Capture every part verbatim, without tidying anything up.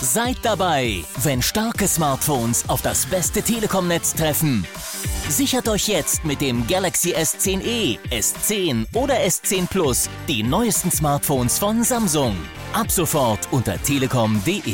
Seid dabei, wenn starke Smartphones auf das beste Telekom-Netz treffen. Sichert euch jetzt mit dem Galaxy S zehn e, S zehn oder S zehn Plus die neuesten Smartphones von Samsung. Ab sofort unter telekom punkt de.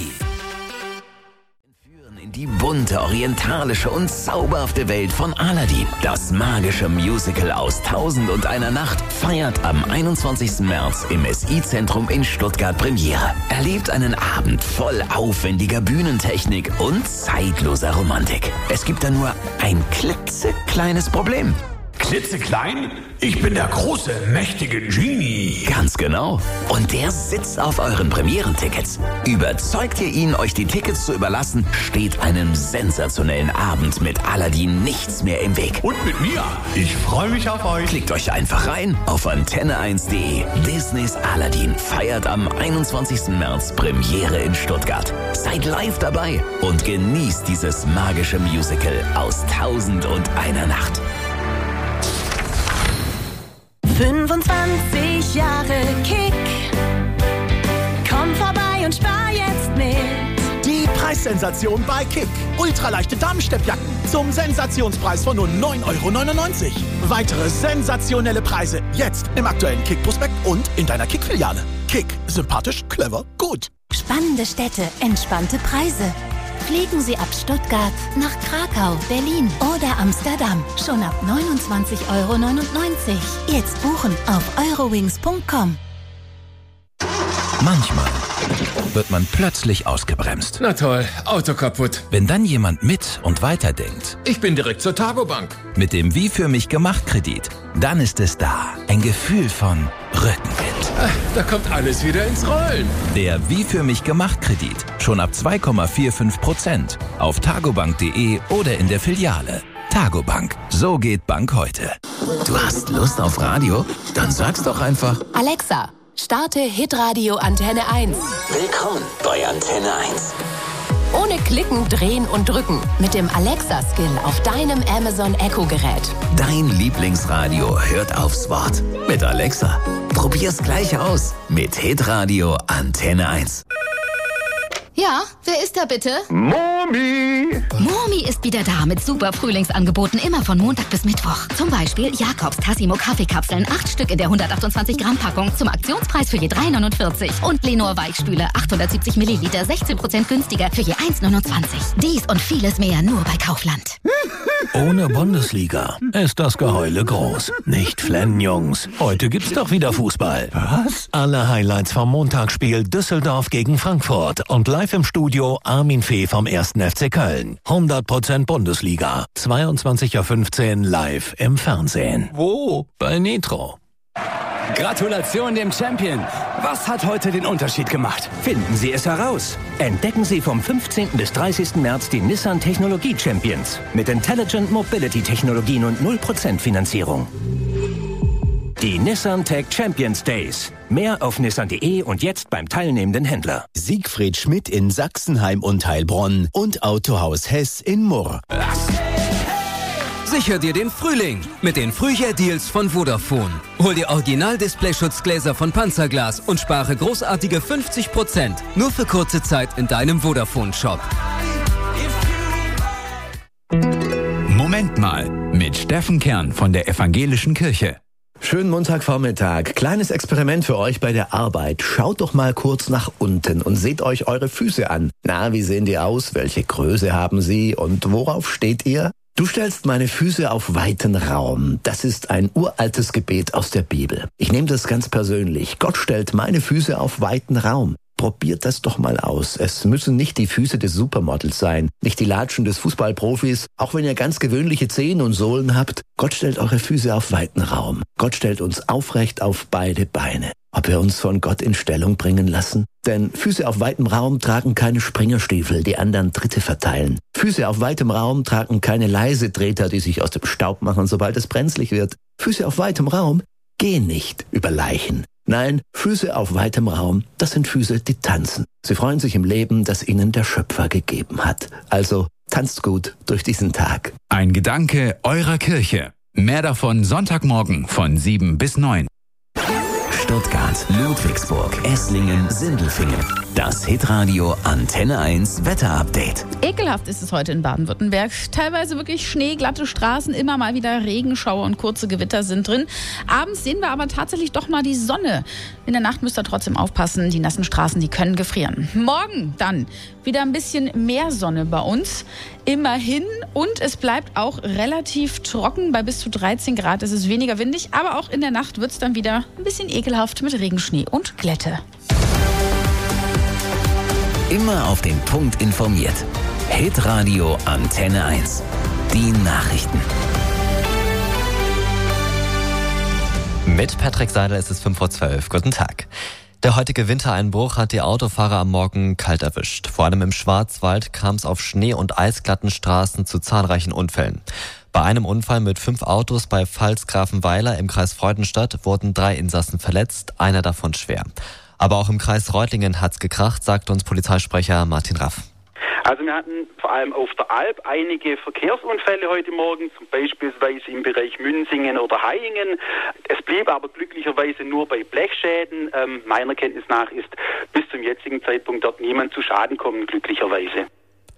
Die bunte, orientalische und zauberhafte Welt von Aladdin. Das magische Musical aus Tausend und einer Nacht feiert am einundzwanzigsten März im S I-Zentrum in Stuttgart Premiere. Erlebt einen Abend voll aufwendiger Bühnentechnik und zeitloser Romantik. Es gibt da nur ein klitzekleines Problem. Klitzeklein? Ich bin der große, mächtige Genie. Ganz genau. Und der sitzt auf euren Premierentickets. Überzeugt ihr ihn, euch die Tickets zu überlassen, steht einem sensationellen Abend mit Aladdin nichts mehr im Weg. Und mit mir. Ich freue mich auf euch. Klickt euch einfach rein auf antenne eins punkt de. Disneys Aladdin feiert am einundzwanzigsten März Premiere in Stuttgart. Seid live dabei und genießt dieses magische Musical aus Tausend und einer Nacht. fünfundzwanzig Jahre Kick. Komm vorbei und spar jetzt mit. Die Preissensation bei Kick. Ultraleichte Damensteppjacken zum Sensationspreis von nur neun Euro neunundneunzig. Weitere sensationelle Preise jetzt im aktuellen Kick-Prospekt und in deiner Kick-Filiale. Kick. Sympathisch, clever, gut. Spannende Städte, entspannte Preise. Fliegen Sie ab Stuttgart nach Krakau, Berlin oder Amsterdam. Schon ab neunundzwanzig Euro neunundneunzig. Jetzt buchen auf eurowings punkt com. Manchmal wird man plötzlich ausgebremst. Na toll, Auto kaputt. Wenn dann jemand mit und weiterdenkt. Ich bin direkt zur Targobank. Mit dem Wie für mich gemacht Kredit. Dann ist es da. Ein Gefühl von Rückenwind. Ach, da kommt alles wieder ins Rollen. Der Wie für mich gemacht Kredit. Schon ab zwei Komma fünfundvierzig Prozent. Auf targobank punkt de oder in der Filiale. Targobank. So geht Bank heute. Du hast Lust auf Radio? Dann sag's doch einfach. Alexa, starte Hitradio Antenne eins. Willkommen bei Antenne eins. Ohne Klicken, Drehen und Drücken. Mit dem Alexa-Skill auf deinem Amazon Echo-Gerät. Dein Lieblingsradio hört aufs Wort. Mit Alexa. Probier's gleich aus. Mit Hitradio Antenne eins. Ja, wer ist da bitte? Momi! Momi ist wieder da mit super Frühlingsangeboten, immer von Montag bis Mittwoch. Zum Beispiel Jakobs Tassimo Kaffeekapseln, acht Stück in der hundertachtundzwanzig Gramm Packung zum Aktionspreis für je drei neunundvierzig. Und Lenor Weichspüle, achthundertsiebzig Milliliter, sechzehn Prozent günstiger für je eins neunundzwanzig. Dies und vieles mehr nur bei Kaufland. Ohne Bundesliga ist das Geheule groß. Nicht flennen, Jungs. Heute gibt's doch wieder Fußball. Was? Alle Highlights vom Montagsspiel Düsseldorf gegen Frankfurt und live im Studio Armin Fee vom ersten F C Köln. hundert Prozent Bundesliga. zweiundzwanzig Uhr fünfzehn live im Fernsehen. Wo? Bei Nitro. Gratulation dem Champion. Was hat heute den Unterschied gemacht? Finden Sie es heraus. Entdecken Sie vom fünfzehnten bis dreißigsten März die Nissan Technologie Champions. Mit Intelligent Mobility Technologien und null Prozent Finanzierung. Die Nissan Tech Champions Days. Mehr auf nissan punkt de und jetzt beim teilnehmenden Händler. Siegfried Schmidt in Sachsenheim und Heilbronn und Autohaus Hess in Murr. Sicher dir den Frühling mit den Frühjahr-Deals von Vodafone. Hol dir Original-Display-Schutzgläser von Panzerglas und spare großartige fünfzig Prozent. Nur für kurze Zeit in deinem Vodafone-Shop. Moment mal mit Steffen Kern von der Evangelischen Kirche. Schönen Montagvormittag. Kleines Experiment für euch bei der Arbeit. Schaut doch mal kurz nach unten und seht euch eure Füße an. Na, wie sehen die aus? Welche Größe haben sie? Und worauf steht ihr? Du stellst meine Füße auf weiten Raum. Das ist ein uraltes Gebet aus der Bibel. Ich nehme das ganz persönlich. Gott stellt meine Füße auf weiten Raum. Probiert das doch mal aus. Es müssen nicht die Füße des Supermodels sein, nicht die Latschen des Fußballprofis, auch wenn ihr ganz gewöhnliche Zehen und Sohlen habt. Gott stellt eure Füße auf weiten Raum. Gott stellt uns aufrecht auf beide Beine. Ob wir uns von Gott in Stellung bringen lassen? Denn Füße auf weitem Raum tragen keine Springerstiefel, die anderen Tritte verteilen. Füße auf weitem Raum tragen keine Leisetreter, die sich aus dem Staub machen, sobald es brenzlig wird. Füße auf weitem Raum gehen nicht über Leichen. Nein, Füße auf weitem Raum, das sind Füße, die tanzen. Sie freuen sich im Leben, das ihnen der Schöpfer gegeben hat. Also tanzt gut durch diesen Tag. Ein Gedanke eurer Kirche. Mehr davon Sonntagmorgen von sieben bis neun. Stuttgart, Ludwigsburg, Esslingen, Sindelfingen. Das Hitradio Antenne eins Wetterupdate. Ekelhaft ist es heute in Baden-Württemberg. Teilweise wirklich Schnee, glatte Straßen, immer mal wieder Regenschauer und kurze Gewitter sind drin. Abends sehen wir aber tatsächlich doch mal die Sonne. In der Nacht müsst ihr trotzdem aufpassen, die nassen Straßen, die können gefrieren. Morgen dann wieder ein bisschen mehr Sonne bei uns. Immerhin. Und es bleibt auch relativ trocken. Bei bis zu dreizehn Grad ist es weniger windig. Aber auch in der Nacht wird es dann wieder ein bisschen ekelhaft mit Regenschnee und Glätte. Immer auf den Punkt informiert. Hitradio Antenne eins. Die Nachrichten. Mit Patrick Seidel ist es fünf vor zwölf. Guten Tag. Der heutige Wintereinbruch hat die Autofahrer am Morgen kalt erwischt. Vor allem im Schwarzwald kam es auf Schnee- und eisglatten Straßen zu zahlreichen Unfällen. Bei einem Unfall mit fünf Autos bei Pfalz-Grafenweiler im Kreis Freudenstadt wurden drei Insassen verletzt, einer davon schwer. Aber auch im Kreis Reutlingen hat's gekracht, sagt uns Polizeisprecher Martin Raff. Also wir hatten vor allem auf der Alp einige Verkehrsunfälle heute Morgen, zum Beispiel im Bereich Münsingen oder Hayingen. Es blieb aber glücklicherweise nur bei Blechschäden. Ähm, meiner Kenntnis nach ist bis zum jetzigen Zeitpunkt dort niemand zu Schaden gekommen, glücklicherweise.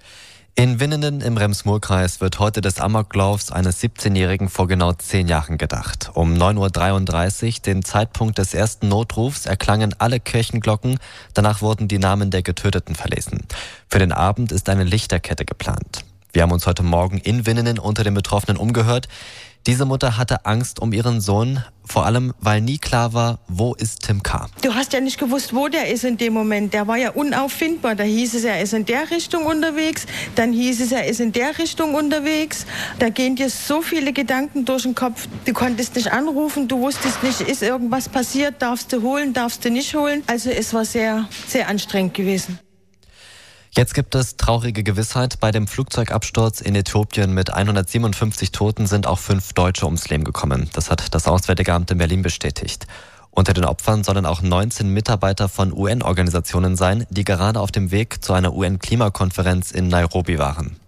In Winnenden im Rems-Murr-Kreis wird heute des Amoklaufs eines siebzehnjährigen vor genau zehn Jahren gedacht. Um neun Uhr dreiunddreißig, dem Zeitpunkt des ersten Notrufs, erklangen alle Kirchenglocken. Danach wurden die Namen der Getöteten verlesen. Für den Abend ist eine Lichterkette geplant. Wir haben uns heute Morgen in Winnenden unter den Betroffenen umgehört. Diese Mutter hatte Angst um ihren Sohn, vor allem, weil nie klar war, wo ist Tim K. Du hast ja nicht gewusst, wo der ist in dem Moment. Der war ja unauffindbar. Da hieß es, er ist in der Richtung unterwegs. Dann hieß es, er ist in der Richtung unterwegs. Da gehen dir so viele Gedanken durch den Kopf. Du konntest nicht anrufen, du wusstest nicht, ist irgendwas passiert, darfst du holen, darfst du nicht holen. Also es war sehr, sehr anstrengend gewesen. Jetzt gibt es traurige Gewissheit. Bei dem Flugzeugabsturz in Äthiopien mit hundertsiebenundfünfzig Toten sind auch fünf Deutsche ums Leben gekommen. Das hat das Auswärtige Amt in Berlin bestätigt. Unter den Opfern sollen auch neunzehn Mitarbeiter von U N-Organisationen sein, die gerade auf dem Weg zu einer U N-Klimakonferenz in Nairobi waren.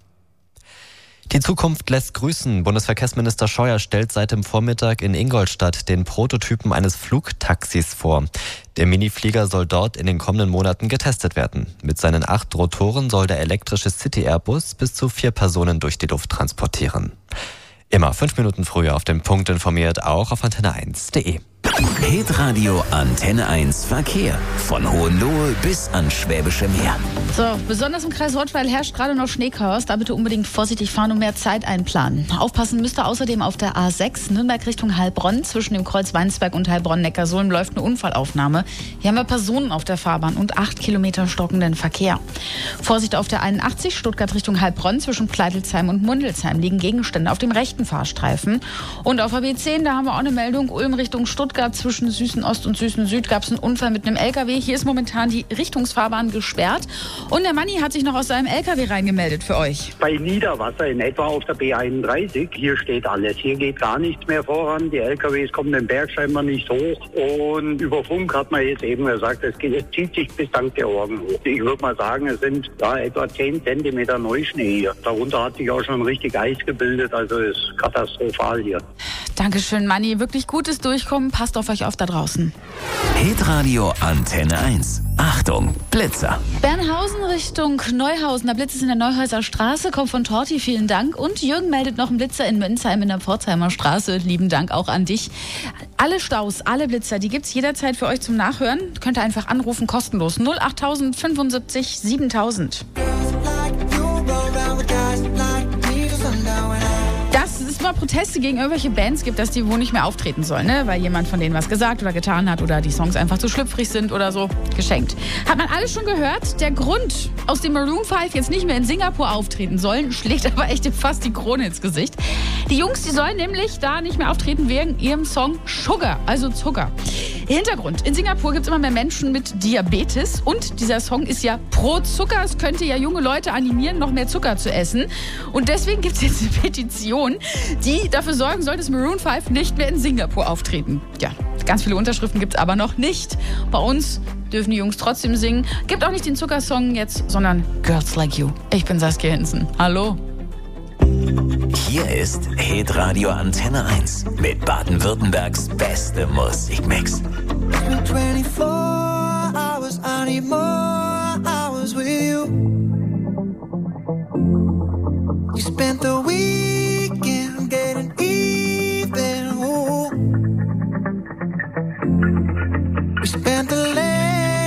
Die Zukunft lässt grüßen. Bundesverkehrsminister Scheuer stellt seit dem Vormittag in Ingolstadt den Prototypen eines Flugtaxis vor. Der Miniflieger soll dort in den kommenden Monaten getestet werden. Mit seinen acht Rotoren soll der elektrische City-Airbus bis zu vier Personen durch die Luft transportieren. Immer fünf Minuten früher auf den Punkt informiert, auch auf antenne eins punkt de. Hitradio Antenne eins Verkehr. Von Hohenlohe bis ans Schwäbische Meer. So, besonders im Kreis Rottweil herrscht gerade noch Schneechaos. Da bitte unbedingt vorsichtig fahren und mehr Zeit einplanen. Aufpassen müsst ihr außerdem auf der A sechs Nürnberg Richtung Heilbronn. Zwischen dem Kreuz Weinsberg und Heilbronn-Neckarsulm läuft eine Unfallaufnahme. Hier haben wir Personen auf der Fahrbahn und acht Kilometer stockenden Verkehr. Vorsicht auf der einundachtzig Stuttgart Richtung Heilbronn. Zwischen Pleitelsheim und Mundelsheim liegen Gegenstände auf dem rechten Fahrstreifen. Und auf der B zehn, da haben wir auch eine Meldung. Ulm Richtung Stuttgart. Zwischen Süßen Ost und Süßen Süd gab es einen Unfall mit einem L K W. Hier ist momentan die Richtungsfahrbahn gesperrt. Und der Manni hat sich noch aus seinem L K W reingemeldet für euch. Bei Niederwasser in etwa auf der B einunddreißig. Hier steht alles. Hier geht gar nichts mehr voran. Die L K Ws kommen den Berg scheinbar nicht hoch. Und über Funk hat man jetzt eben gesagt, es, geht, es zieht sich bis Sankt Georgen hoch. Ich würde mal sagen, es sind ja, etwa zehn Zentimeter Neuschnee hier. Darunter hat sich auch schon richtig Eis gebildet. Also es ist katastrophal hier. Dankeschön, Manni. Wirklich gutes Durchkommen. Passt auf euch auf da draußen. Hitradio Antenne eins. Achtung, Blitzer. Bernhausen Richtung Neuhausen. Der Blitz ist in der Neuhäuser Straße. Kommt von Torti. Vielen Dank. Und Jürgen meldet noch einen Blitzer in Münzheim in der Pforzheimer Straße. Lieben Dank auch an dich. Alle Staus, alle Blitzer, die gibt's jederzeit für euch zum Nachhören. Könnt ihr einfach anrufen, kostenlos. null acht fünfundsiebzig siebentausend. Dass es mal Proteste gegen irgendwelche Bands gibt, dass die wohl nicht mehr auftreten sollen, ne? Weil jemand von denen was gesagt oder getan hat oder die Songs einfach zu schlüpfrig sind oder so. Geschenkt. Hat man alles schon gehört? Der Grund, aus dem Maroon fünf jetzt nicht mehr in Singapur auftreten sollen, schlägt aber echt fast die Krone ins Gesicht. Die Jungs, die sollen nämlich da nicht mehr auftreten wegen ihrem Song Sugar, also Zucker. Hintergrund. In Singapur gibt es immer mehr Menschen mit Diabetes und dieser Song ist ja pro Zucker. Es könnte ja junge Leute animieren, noch mehr Zucker zu essen. Und deswegen gibt es jetzt eine Petition, die dafür sorgen soll, dass Maroon fünf nicht mehr in Singapur auftreten. Ja, ganz viele Unterschriften gibt es aber noch nicht. Bei uns dürfen die Jungs trotzdem singen. Gibt auch nicht den Zuckersong jetzt, sondern Girls Like You. Ich bin Saskia Hinsen. Hallo. Hier ist Hitradio Antenne eins mit Baden-Württembergs beste Musikmix. twenty-four